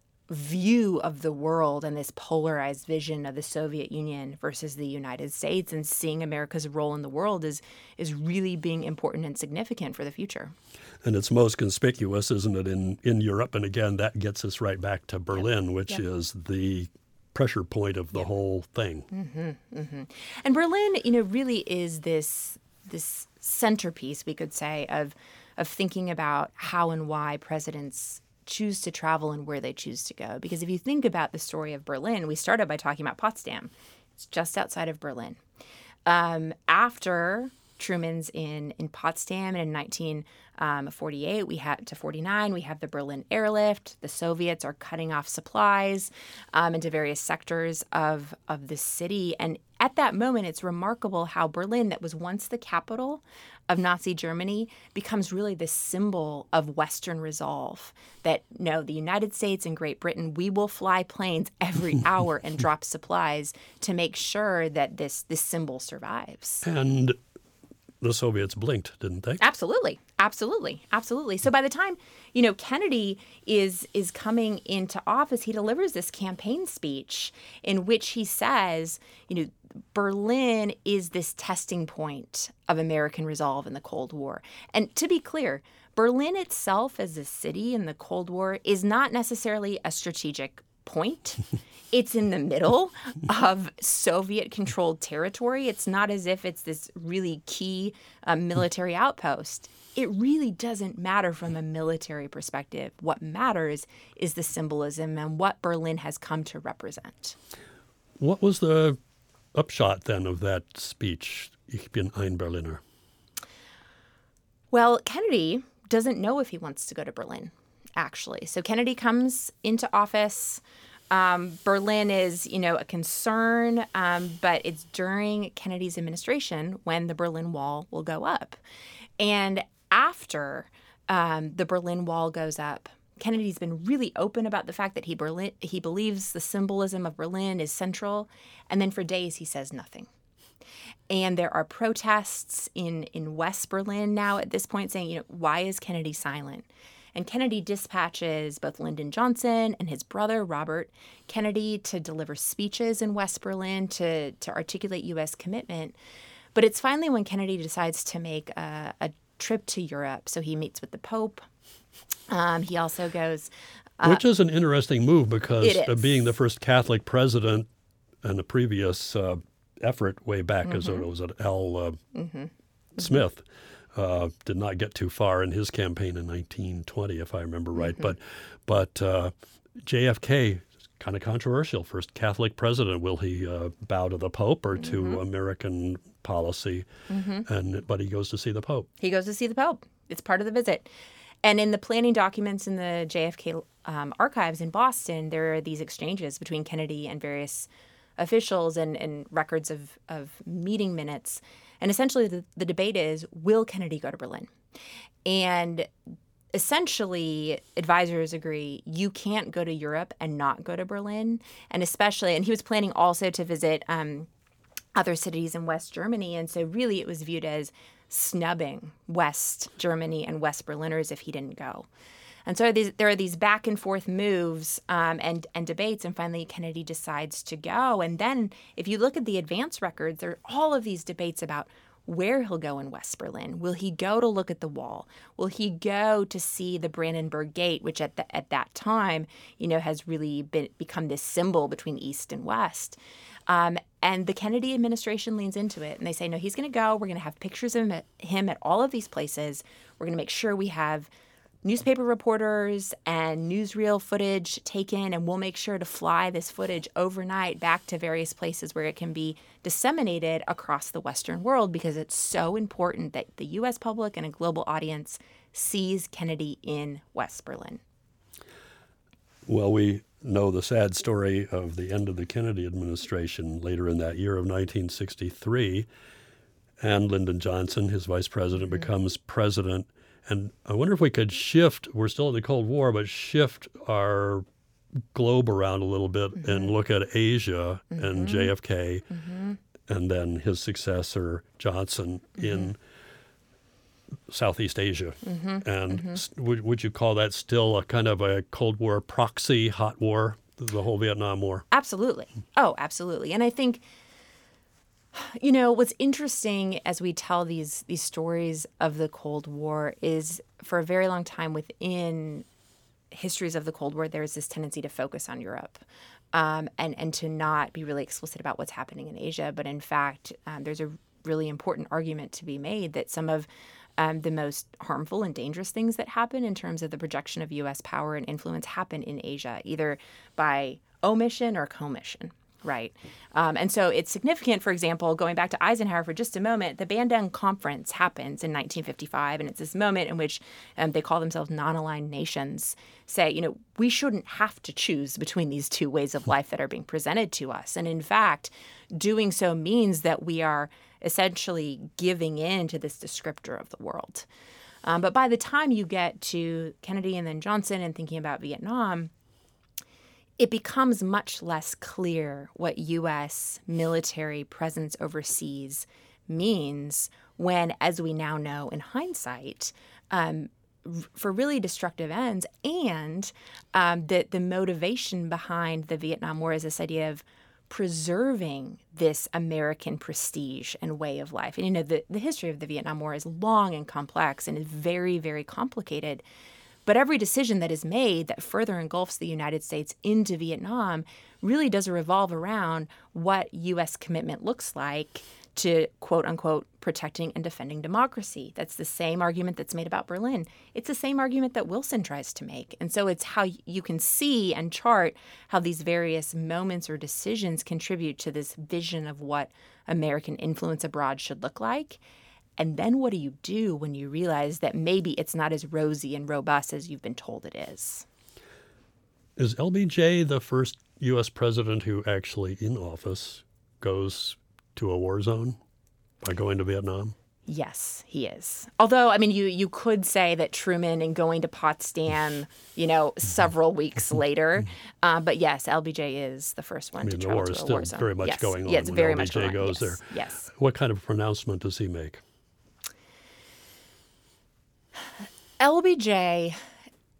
Speaker 2: view of the world and this polarized vision of the Soviet Union versus the United States, and seeing America's role in the world is is really being important and significant for the future.
Speaker 1: And it's most conspicuous, isn't it, in, in Europe? And again, that gets us right back to Berlin,
Speaker 2: yep.
Speaker 1: which
Speaker 2: yep.
Speaker 1: is the pressure point of the
Speaker 2: yep.
Speaker 1: whole thing.
Speaker 2: Mm-hmm, mm-hmm. And Berlin, you know, really is this this centerpiece, we could say, of of thinking about how and why presidents choose to travel and where they choose to go. Because if you think about the story of Berlin, we started by talking about Potsdam. It's just outside of Berlin. Um, after Truman's in, in Potsdam, and in nineteen forty-eight, we have to forty-nine, we have the Berlin airlift. The Soviets are cutting off supplies um, into various sectors of, of the city. And at that moment, it's remarkable how Berlin, that was once the capital of Nazi Germany, becomes really this symbol of Western resolve that, no, the United States and Great Britain, we will fly planes every hour and drop supplies to make sure that this, this symbol survives.
Speaker 1: And the Soviets blinked, didn't they?
Speaker 2: Absolutely. Absolutely. Absolutely. So by the time, you know, Kennedy is is coming into office, he delivers this campaign speech in which he says, you know, Berlin is this testing point of American resolve in the Cold War. And to be clear, Berlin itself as a city in the Cold War is not necessarily a strategic point. It's in the middle of Soviet-controlled territory. It's not as if it's this really key uh, military outpost. It really doesn't matter from a military perspective. What matters is the symbolism and what Berlin has come to represent.
Speaker 1: What was the upshot then of that speech, Ich bin ein Berliner?
Speaker 2: Well, Kennedy doesn't know if he wants to go to Berlin, actually. So Kennedy comes into office. Um, Berlin is, you know, a concern, um, but it's during Kennedy's administration when the Berlin Wall will go up. And after um, the Berlin Wall goes up, Kennedy's been really open about the fact that he Berlin, he believes the symbolism of Berlin is central. And then for days, he says nothing. And there are protests in, in West Berlin now at this point saying, you know, why is Kennedy silent? And Kennedy dispatches both Lyndon Johnson and his brother, Robert Kennedy, to deliver speeches in West Berlin to, to articulate U S commitment. But it's finally when Kennedy decides to make a, a trip to Europe. So he meets with the Pope. Um, he also goes... Uh,
Speaker 1: Which is an interesting move because
Speaker 2: it
Speaker 1: uh,
Speaker 2: is.
Speaker 1: being the first Catholic president and the previous uh, effort way back, as
Speaker 2: Mm-hmm.
Speaker 1: it was at L. Uh, mm-hmm. Smith, uh, did not get too far in his campaign in nineteen twenty, if I remember right.
Speaker 2: Mm-hmm.
Speaker 1: But but uh, J F K, kind of controversial, first Catholic president. Will he uh, bow to the Pope or to
Speaker 2: Mm-hmm.
Speaker 1: American policy? Mm-hmm. And but he goes to see the Pope.
Speaker 2: He goes to see the Pope. It's part of the visit. And in the planning documents in the J F K um, archives in Boston, there are these exchanges between Kennedy and various officials and, and records of, of meeting minutes. And essentially the, the debate is, will Kennedy go to Berlin? And essentially advisors agree you can't go to Europe and not go to Berlin. And especially, and he was planning also to visit um, other cities in West Germany. And so really it was viewed as snubbing West Germany and West Berliners if he didn't go. And so these, there are these back and forth moves um, and, and debates, and finally Kennedy decides to go. And then if you look at the advance records, there are all of these debates about where he'll go in West Berlin. Will he go to look at the wall? Will he go to see the Brandenburg Gate, which at the, at that time, you know, has really been, become this symbol between East and West? Um, and the Kennedy administration leans into it, and they say, no, he's going to go. We're going to have pictures of him at, him at all of these places. We're going to make sure we have newspaper reporters and newsreel footage taken, and we'll make sure to fly this footage overnight back to various places where it can be disseminated across the Western world, because it's so important that the U S public and a global audience sees Kennedy in West Berlin.
Speaker 1: Well, we know the sad story of the end of the Kennedy administration later in that year of nineteen sixty-three, and Lyndon Johnson, his vice president, mm-hmm. becomes president. And I wonder if we could shift, we're still in the Cold War, but shift our globe around a little bit mm-hmm. and look at Asia mm-hmm. and J F K mm-hmm. and then his successor, Johnson, mm-hmm. in Southeast Asia. Mm-hmm. And mm-hmm. would, would you call that still a kind of a Cold War proxy, hot war, the whole Vietnam War?
Speaker 2: Absolutely. Oh, absolutely. And I think, you know, what's interesting as we tell these these stories of the Cold War is for a very long time within histories of the Cold War, there's this tendency to focus on Europe um, and, and to not be really explicit about what's happening in Asia. But in fact, um, there's a really important argument to be made that some of um, the most harmful and dangerous things that happen in terms of the projection of U S power and influence happen in Asia, either by omission or commission. Right. Um, and so it's significant, for example, going back to Eisenhower for just a moment, the Bandung Conference happens in nineteen fifty-five, and it's this moment in which um, they call themselves non-aligned nations, say, you know, we shouldn't have to choose between these two ways of life that are being presented to us. And in fact, doing so means that we are essentially giving in to this descriptor of the world. Um, but by the time you get to Kennedy and then Johnson and thinking about Vietnam, it becomes much less clear what U S military presence overseas means when, as we now know in hindsight, um, for really destructive ends, and um, that the motivation behind the Vietnam War is this idea of preserving this American prestige and way of life. And, you know, the, the history of the Vietnam War is long and complex and is very, very complicated. But every decision that is made that further engulfs the United States into Vietnam really does revolve around what U S commitment looks like to, quote unquote, protecting and defending democracy. That's the same argument that's made about Berlin. It's the same argument that Wilson tries to make. And so it's how you can see and chart how these various moments or decisions contribute to this vision of what American influence abroad should look like. And then what do you do when you realize that maybe it's not as rosy and robust as you've been told it is?
Speaker 1: Is L B J the first U S president who actually in office goes to a war zone by going to Vietnam?
Speaker 2: Yes, he is. Although, I mean, you you could say that Truman and going to Potsdam, you know, several weeks later. Um, but yes, L B J is the first one
Speaker 1: I mean,
Speaker 2: to
Speaker 1: the
Speaker 2: travel
Speaker 1: war
Speaker 2: to
Speaker 1: is
Speaker 2: a
Speaker 1: still
Speaker 2: war zone.
Speaker 1: very much
Speaker 2: yes.
Speaker 1: going on
Speaker 2: Yeah, it's
Speaker 1: when
Speaker 2: very
Speaker 1: L B J
Speaker 2: much going on.
Speaker 1: goes
Speaker 2: Yes.
Speaker 1: there.
Speaker 2: Yes.
Speaker 1: What kind of pronouncement does he make?
Speaker 2: L B J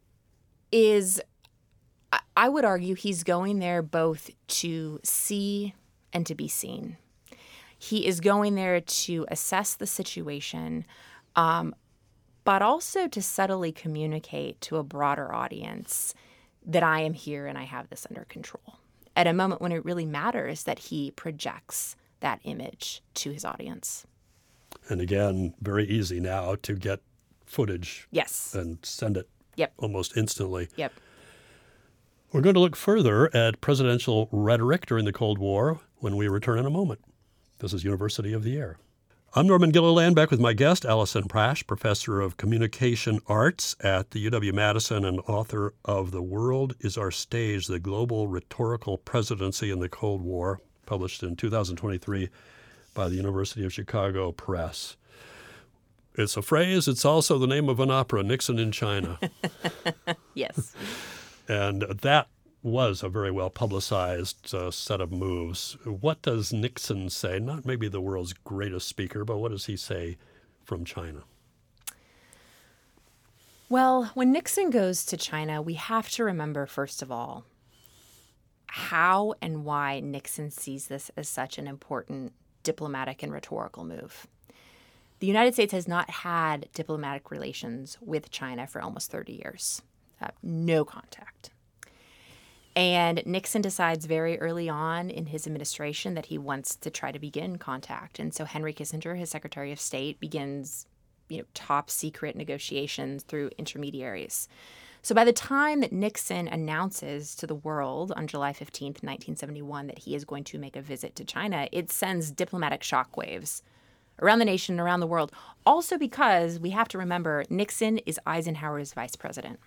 Speaker 2: is, I would argue he's going there both to see and to be seen. He is going there to assess the situation, um, but also to subtly communicate to a broader audience that I am here and I have this under control at a moment when it really matters that he projects that image to his audience.
Speaker 1: And again, very easy now to get footage
Speaker 2: Yes.
Speaker 1: and send it
Speaker 2: Yep.
Speaker 1: almost instantly.
Speaker 2: Yep.
Speaker 1: We're going to look further at presidential rhetoric during the Cold War when we return in a moment. This is University of the Air. I'm Norman Gilliland, back with my guest, Allison Prasch, professor of communication arts at the U W-Madison and author of The World is Our Stage, The Global Rhetorical Presidency in the Cold War, published in two thousand twenty-three by the University of Chicago Press. It's a phrase. It's also the name of an opera, Nixon in China.
Speaker 2: Yes.
Speaker 1: And that was a very well-publicized uh, set of moves. What does Nixon say? Not maybe the world's greatest speaker, but what does he say from China?
Speaker 2: Well, when Nixon goes to China, we have to remember, first of all, how and why Nixon sees this as such an important diplomatic and rhetorical move. The United States has not had diplomatic relations with China for almost thirty years. Uh, no contact. And Nixon decides very early on in his administration that he wants to try to begin contact. And so Henry Kissinger, his Secretary of State, begins, you know, top secret negotiations through intermediaries. So by the time that Nixon announces to the world on July fifteenth, nineteen seventy-one, that he is going to make a visit to China, it sends diplomatic shockwaves around the nation, around the world. Also because we have to remember Nixon is Eisenhower's vice president.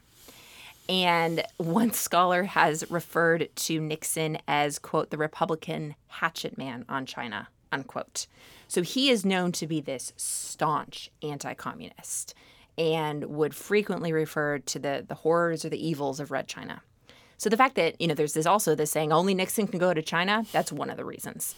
Speaker 2: And one scholar has referred to Nixon as, quote, the Republican hatchet man on China, unquote. So he is known to be this staunch anti-communist and would frequently refer to the, the horrors or the evils of Red China. So the fact that, you know, there's this also this saying only Nixon can go to China, that's one of the reasons.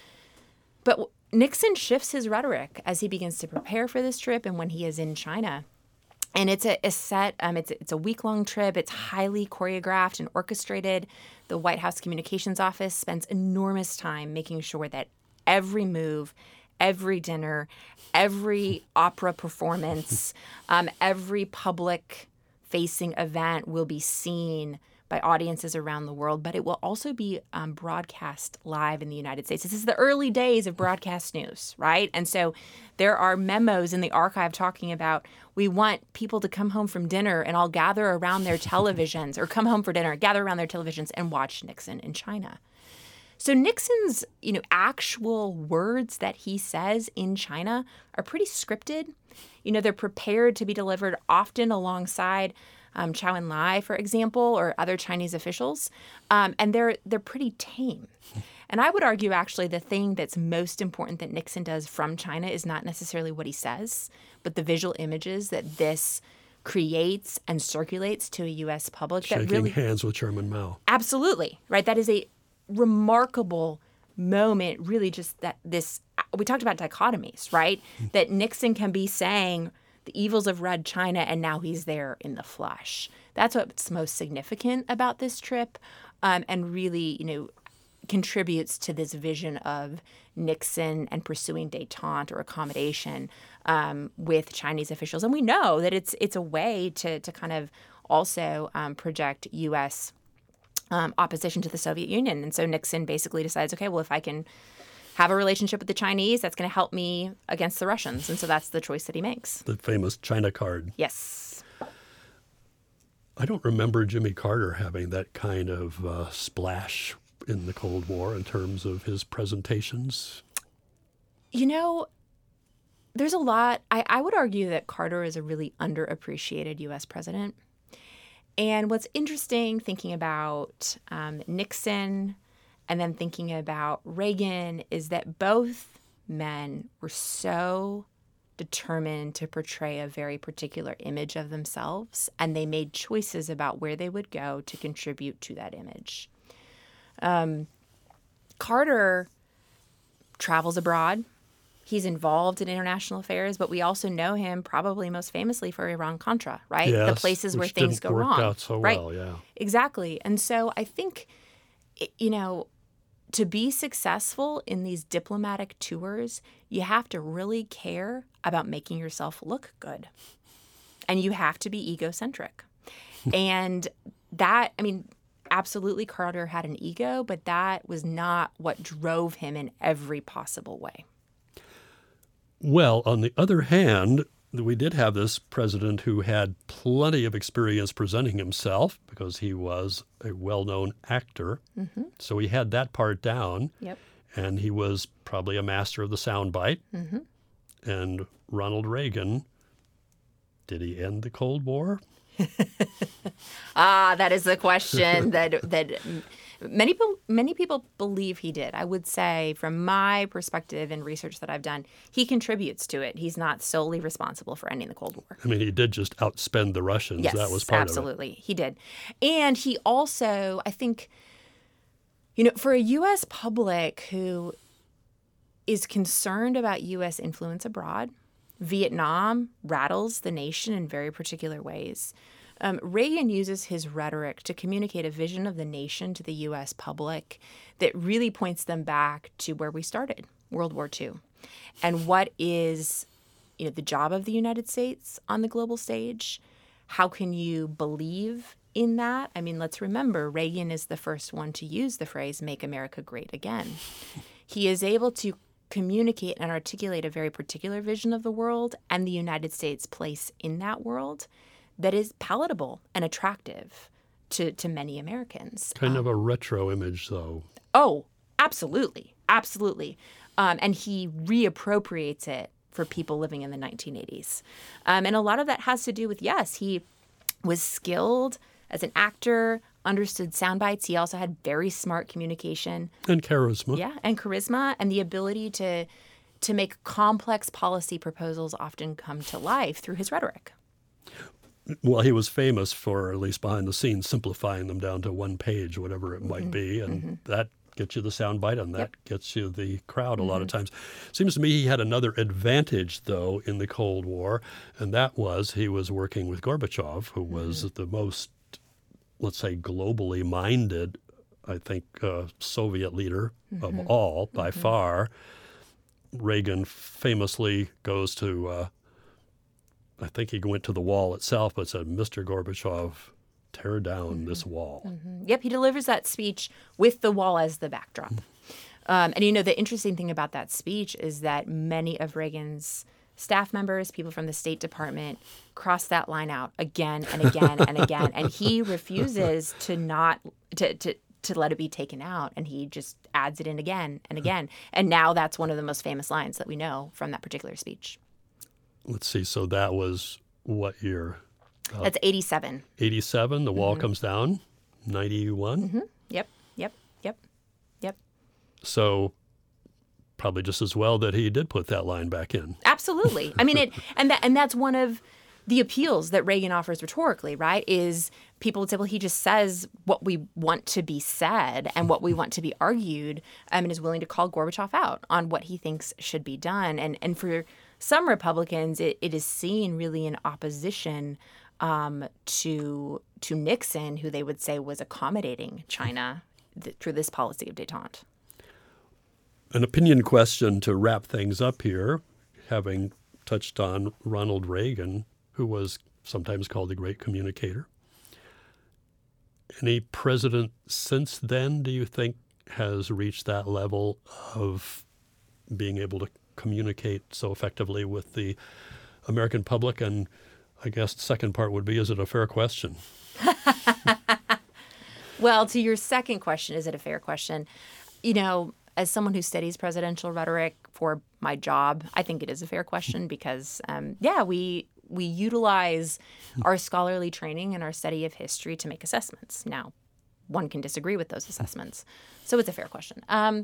Speaker 2: But Nixon shifts his rhetoric as he begins to prepare for this trip and when he is in China. And it's a, a set, um, it's, it's a week-long trip. It's highly choreographed and orchestrated. The White House Communications Office spends enormous time making sure that every move, every dinner, every opera performance, um, every public-facing event will be seen by audiences around the world, but it will also be um, broadcast live in the United States. This is the early days of broadcast news, right? And so there are memos in the archive talking about we want people to come home from dinner and all gather around their televisions or come home for dinner, gather around their televisions and watch Nixon in China. So Nixon's, you know, actual words that he says in China are pretty scripted. You know, they're prepared to be delivered often alongside Um, Chou En-lai, for example, or other Chinese officials, um, and they're they're pretty tame. And I would argue, actually, the thing that's most important that Nixon does from China is not necessarily what he says, but the visual images that this creates and circulates to a U S public.
Speaker 1: Shaking
Speaker 2: that really,
Speaker 1: hands with Chairman Mao.
Speaker 2: Absolutely, right? That is a remarkable moment, really just that this, we talked about dichotomies, right? That Nixon can be saying the evils of Red China, and now he's there in the flesh. That's what's most significant about this trip, um, and really, you know, contributes to this vision of Nixon and pursuing détente or accommodation um, with Chinese officials. And we know that it's it's a way to to kind of also um, project U S um, opposition to the Soviet Union. And so Nixon basically decides, okay, well, if I can have a relationship with the Chinese, that's going to help me against the Russians. And so that's the choice that he makes.
Speaker 1: The famous China card.
Speaker 2: Yes.
Speaker 1: I don't remember Jimmy Carter having that kind of uh, splash in the Cold War in terms of his presentations.
Speaker 2: You know, there's a lot. I, I would argue that Carter is a really underappreciated U S president. And what's interesting thinking about um, Nixon and then thinking about Reagan is that both men were so determined to portray a very particular image of themselves, and they made choices about where they would go to contribute to that image. Um, Carter travels abroad. He's involved in international affairs, but we also know him probably most famously for Iran-Contra, right?
Speaker 1: Yes,
Speaker 2: the places where
Speaker 1: which
Speaker 2: things
Speaker 1: didn't
Speaker 2: go
Speaker 1: work
Speaker 2: wrong.
Speaker 1: out so
Speaker 2: right?
Speaker 1: well, yeah.
Speaker 2: Exactly. And so I think, you know, to be successful in these diplomatic tours, you have to really care about making yourself look good. And you have to be egocentric. And that, I mean, absolutely Carter had an ego, but that was not what drove him in every possible way.
Speaker 1: Well, on the other hand, we did have this president who had plenty of experience presenting himself because he was a well-known actor. Mm-hmm. So he had that part down.
Speaker 2: Yep.
Speaker 1: And he was probably a master of the soundbite.
Speaker 2: Mm-hmm.
Speaker 1: And Ronald Reagan, did he end the Cold War?
Speaker 2: ah, that is the question that that many people many people believe he did. I would say, from my perspective and research that I've done, he contributes to it. He's not solely responsible for ending the Cold War.
Speaker 1: I mean, he did just outspend the Russians.
Speaker 2: Yes,
Speaker 1: that was part
Speaker 2: absolutely.
Speaker 1: of it.
Speaker 2: He did. And he also, I think, you know, for a U S public who is concerned about U S influence abroad, Vietnam rattles the nation in very particular ways. Um, Reagan uses his rhetoric to communicate a vision of the nation to the U S public that really points them back to where we started, World War Two, and what is, you know, the job of the United States on the global stage. How can you believe in that? I mean, let's remember, Reagan is the first one to use the phrase "Make America Great Again." He is able to communicate and articulate a very particular vision of the world and the United States' place in that world that is palatable and attractive to, to many Americans.
Speaker 1: Kind
Speaker 2: um,
Speaker 1: of a retro image, though.
Speaker 2: Oh, absolutely. Absolutely. Um, and he reappropriates it for people living in the nineteen eighties. Um, and a lot of that has to do with, yes, he was skilled as an actor, understood sound bites. He also had very smart communication.
Speaker 1: And charisma.
Speaker 2: Yeah, and charisma and the ability to to make complex policy proposals often come to life through his rhetoric.
Speaker 1: Well, he was famous for, at least behind the scenes, simplifying them down to one page, whatever it might mm-hmm. be. And mm-hmm. that gets you the soundbite, and that yep. gets you the crowd a mm-hmm. lot of times. Seems to me he had another advantage, though, in the Cold War, and that was he was working with Gorbachev, who was mm-hmm. the most, let's say, globally minded, I think, uh, Soviet leader mm-hmm. of all, by mm-hmm. far. Reagan famously goes to, uh, I think he went to the wall itself, but said, "Mister Gorbachev, tear down mm-hmm. this wall."
Speaker 2: Mm-hmm. Yep, he delivers that speech with the wall as the backdrop. Um, and, you know, the interesting thing about that speech is that many of Reagan's staff members, people from the State Department, cross that line out again and again and again. And he refuses to not to, to to let it be taken out. And he just adds it in again and again. And now that's one of the most famous lines that we know from that particular speech.
Speaker 1: Let's see. So that was what year?
Speaker 2: Uh, that's eighty-seven.
Speaker 1: eighty-seven. The wall
Speaker 2: mm-hmm.
Speaker 1: comes down. ninety-one.
Speaker 2: Mm-hmm. Yep. Yep. Yep. Yep.
Speaker 1: So probably just as well that he did put that line back in.
Speaker 2: Absolutely. I mean, it, and that, and that's one of the appeals that Reagan offers rhetorically, right? Is people would say, well, he just says what we want to be said and what we want to be argued, um, and is willing to call Gorbachev out on what he thinks should be done. And and for some Republicans, it, it is seen really in opposition um, to to Nixon, who they would say was accommodating China th- through this policy of détente.
Speaker 1: An opinion question to wrap things up here, having touched on Ronald Reagan, who was sometimes called the great communicator. Any president since then, do you think, has reached that level of being able to communicate so effectively with the American public? And I guess the second part would be, is it a fair question?
Speaker 2: Well, to your second question, is it a fair question? You know, as someone who studies presidential rhetoric for my job, I think it is a fair question because, um, yeah, we we utilize our scholarly training and our study of history to make assessments. Now, one can disagree with those assessments, so it's a fair question. Um,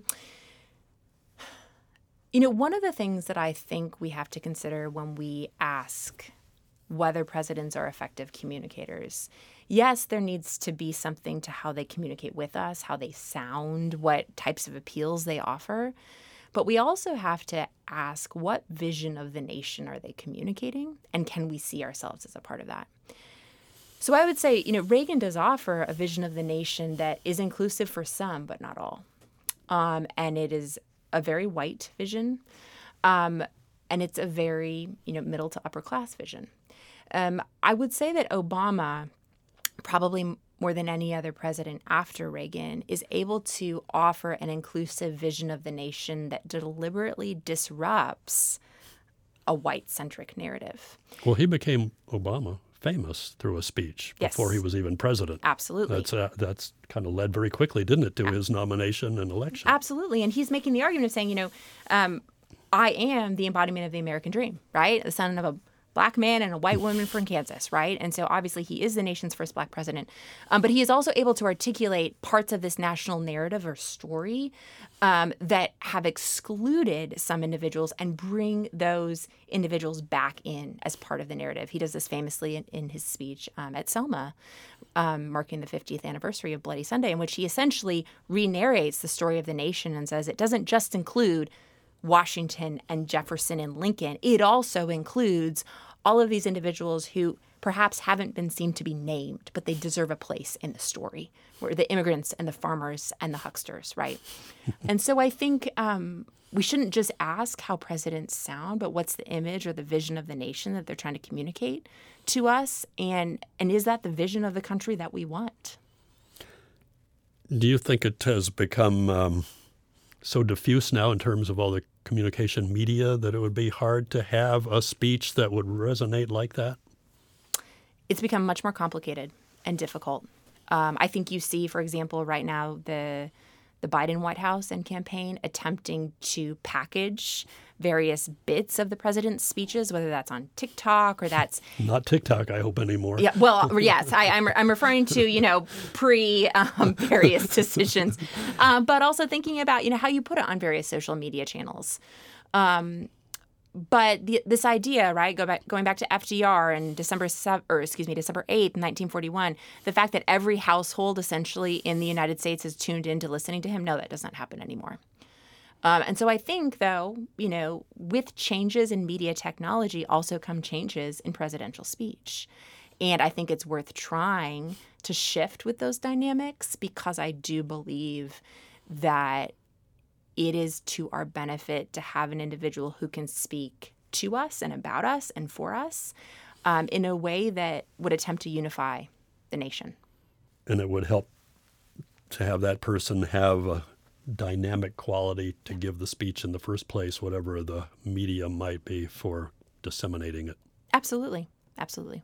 Speaker 2: you know, one of the things that I think we have to consider when we ask whether presidents are effective communicators, yes, there needs to be something to how they communicate with us, how they sound, what types of appeals they offer. But we also have to ask, what vision of the nation are they communicating? And can we see ourselves as a part of that? So I would say, you know, Reagan does offer a vision of the nation that is inclusive for some, but not all. Um, and it is a very white vision. Um, and it's a very, you know, middle to upper class vision. Um, I would say that Obama, probably more than any other president after Reagan, is able to offer an inclusive vision of the nation that deliberately disrupts a white-centric narrative.
Speaker 1: Well, he became Obama famous through a speech before
Speaker 2: Yes.
Speaker 1: he was even president.
Speaker 2: Absolutely.
Speaker 1: That's uh, that's kind of led very quickly, didn't it, to his nomination and election?
Speaker 2: Absolutely. And he's making the argument of saying, you know, um, I am the embodiment of the American dream, right? The son of a black man and a white woman from Kansas, right? And so obviously he is the nation's first black president. Um, but he is also able to articulate parts of this national narrative or story um, that have excluded some individuals and bring those individuals back in as part of the narrative. He does this famously in, in his speech um, at Selma, um, marking the fiftieth anniversary of Bloody Sunday, in which he essentially re-narrates the story of the nation and says it doesn't just include Washington and Jefferson and Lincoln. It also includes all of these individuals who perhaps haven't been seen to be named, but they deserve a place in the story, where the immigrants and the farmers and the hucksters, right? And so I think um, we shouldn't just ask how presidents sound, but what's the image or the vision of the nation that they're trying to communicate to us? And, and is that the vision of the country that we want?
Speaker 1: Do you think it has become um, so diffuse now in terms of all the communication media that it would be hard to have a speech that would resonate like that?
Speaker 2: It's become much more complicated and difficult. Um, I think you see, for example, right now, the the Biden White House and campaign attempting to package various bits of the president's speeches, whether that's on TikTok or that's
Speaker 1: Not TikTok, I hope, anymore.
Speaker 2: yeah. Well, yes, I, I'm I'm referring to you know pre um, various decisions, um, but also thinking about you know how you put it on various social media channels. Um, But the, this idea, right, go back, going back to F D R and December seventh, or excuse me, December eighth, nineteen forty-one, the fact that every household essentially in the United States is tuned into listening to him, no, that doesn't happen anymore. Um, and so I think, though, you know, with changes in media technology also come changes in presidential speech. And I think it's worth trying to shift with those dynamics because I do believe that it is to our benefit to have an individual who can speak to us and about us and for us um, in a way that would attempt to unify the nation.
Speaker 1: And it would help to have that person have a dynamic quality to give the speech in the first place, whatever the medium might be for disseminating it.
Speaker 2: Absolutely. Absolutely.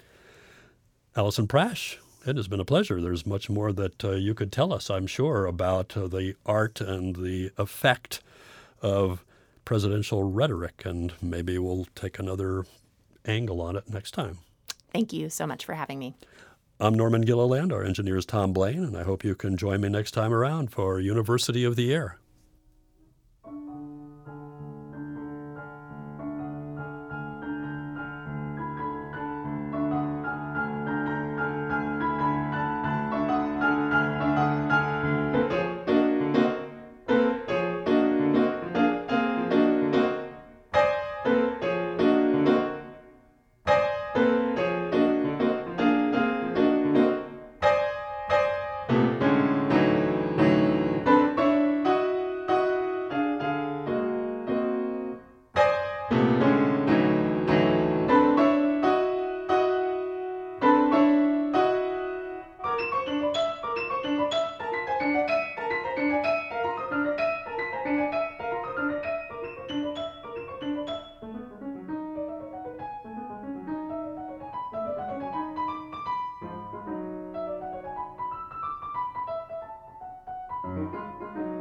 Speaker 1: Allison Prasch, it has been a pleasure. There's much more that uh, you could tell us, I'm sure, about uh, the art and the effect of presidential rhetoric, and maybe we'll take another angle on it next time.
Speaker 2: Thank you so much for having me.
Speaker 1: I'm Norman Gilliland. Our engineer is Tom Blaine, and I hope you can join me next time around for University of the Air.
Speaker 3: Thank you.